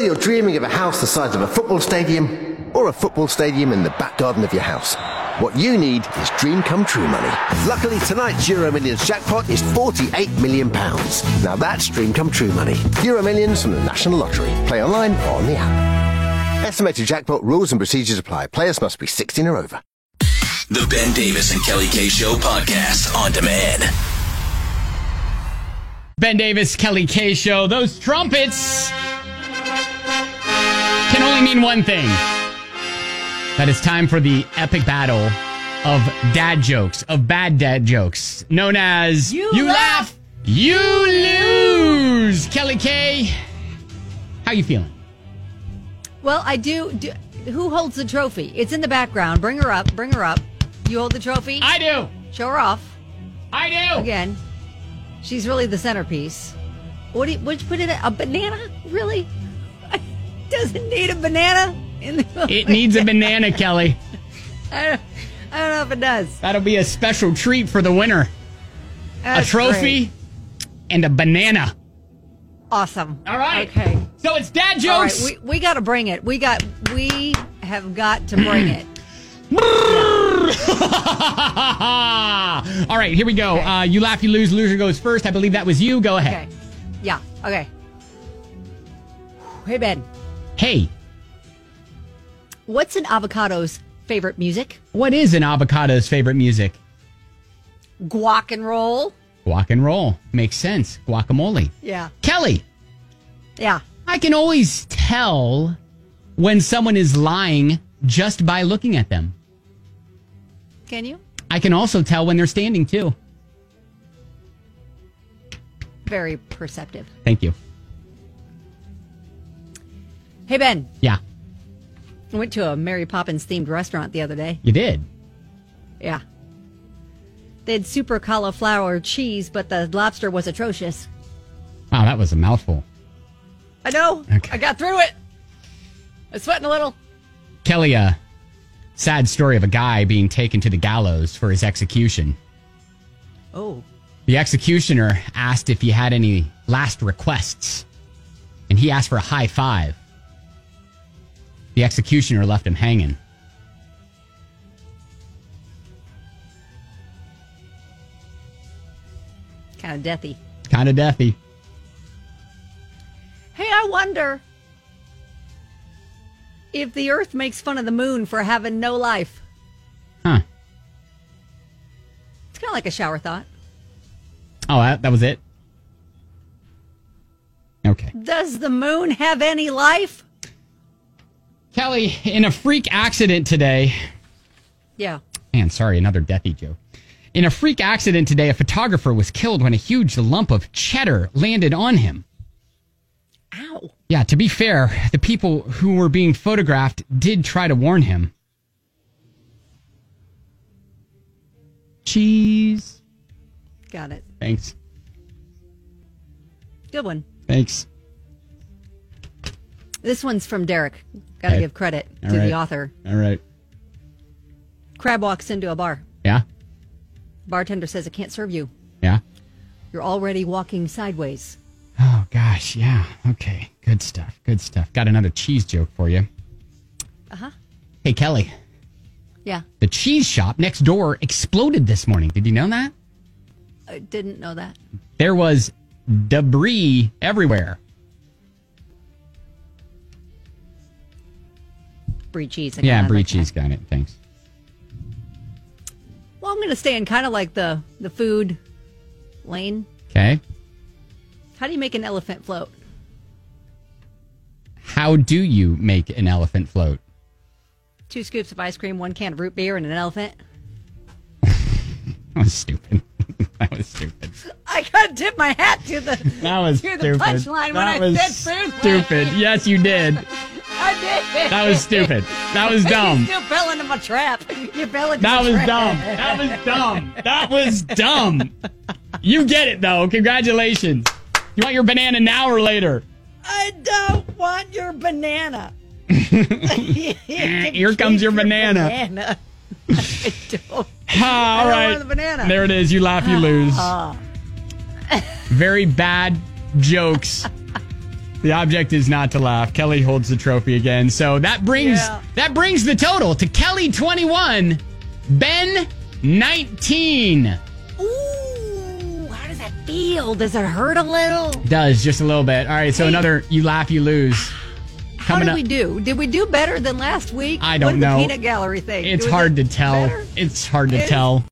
Whether you're dreaming of a house the size of a football stadium or a football stadium in the back garden of your house, what you need is dream come true money. Luckily, tonight's Euro Millions jackpot is £48 million. Now that's dream come true money. Euro Millions from the National Lottery. Play online or on the app. Estimated jackpot rules and procedures apply. Players must be 16 or over. The Ben Davis and Kelly K Show podcast on demand. Ben Davis, Kelly K Show. Those trumpets can only mean one thing. That it's time for the epic battle of dad jokes, of bad dad jokes, known as You Laugh, You Lose. Kelly K, how you feeling? Well, I do. Who holds the trophy? It's in the background. Bring her up. Bring her up. You hold the trophy? I do. Show her off. I do. Again. She's really the centerpiece. What'd you put in it? A banana? Really? Doesn't need a banana? It needs a banana, Kelly. I don't know if it does. That'll be a special treat for the winner. That's a trophy great. and a banana. Awesome. All right. Okay. So it's dad jokes. All right, we got to bring it. We have got to bring it. All right, here we go. Okay. You laugh, you lose. Loser goes first. I believe that was you. Go ahead. Okay. Yeah. Okay. Hey, Ben. Hey, What's an avocado's favorite music? what is an avocado's favorite music? Guac and roll. Guac and roll. Makes sense. Guacamole. Yeah. Kelly, Yeah. I can always tell when someone is lying just by looking at them. Can you? I can also tell when they're standing, too. Very perceptive. Thank you. Hey, Ben. Yeah, I went to a Mary Poppins themed restaurant the other day. you did. Yeah. They had super cauliflower cheese, but the lobster was atrocious. Wow, that was a mouthful. I know. Okay. I got through it. I'm sweating a little. Kelly, a sad story of a guy being taken to the gallows for his execution. Oh. The executioner asked if he had any last requests, and he asked for a high five. The executioner left him hanging. Kind of deathy. Kind of deathy. Hey, I wonder if the Earth makes fun of the moon for having no life. Huh. It's kind of like a shower thought. Oh, that was it? Okay. Does the moon have any life? Kelly, in a freak accident today... Yeah. Man, sorry, another deathy joke. In a freak accident today, a photographer was killed when a huge lump of cheddar landed on him. Ow. Yeah, to be fair, the people who were being photographed did try to warn him. Cheese. Got it. Thanks. Good one. Thanks. This one's from Derek. Got to Okay. give credit All to right. the author. All right. Crab walks into a bar. Yeah? Bartender says, I can't serve you. Yeah? You're already walking sideways. Oh, gosh, yeah. Okay. Good stuff. Good stuff. Got another cheese joke for you. Uh-huh. Hey, Kelly. Yeah. The cheese shop next door exploded this morning. Did you know that? I didn't know that. There was debris everywhere. Brie cheese. Yeah, I'd brie like cheese. that. Got it. Thanks. Well, I'm going to stay in kind of like the food lane. Okay. How do you make an elephant float? How do you make an elephant float? 2 scoops of ice cream, 1 can of root beer, and an elephant. That was stupid. That was stupid. I got to tip my hat to the That was to the stupid. punchline when That I was said food stupid. lane. Yes, you did. I did. That was stupid. That was You dumb. still fell into my trap. You fell into That my was trap. dumb. That was dumb. That was dumb. You get it, though. Congratulations. You want your banana now or later? I don't want your banana. Here comes your banana. I don't. All I don't right. want the banana. There it is. You laugh, you lose. Very bad jokes. The object is not to laugh. Kelly holds the trophy again. So that brings the total to Kelly 21, Ben 19. Ooh, how does that feel? Does it hurt a little? Does, just a little bit. All right, so another you laugh, you lose. How did we do? Did we do better than last week? I don't know. The peanut gallery thing. It's hard to tell. Better? It's hard to tell.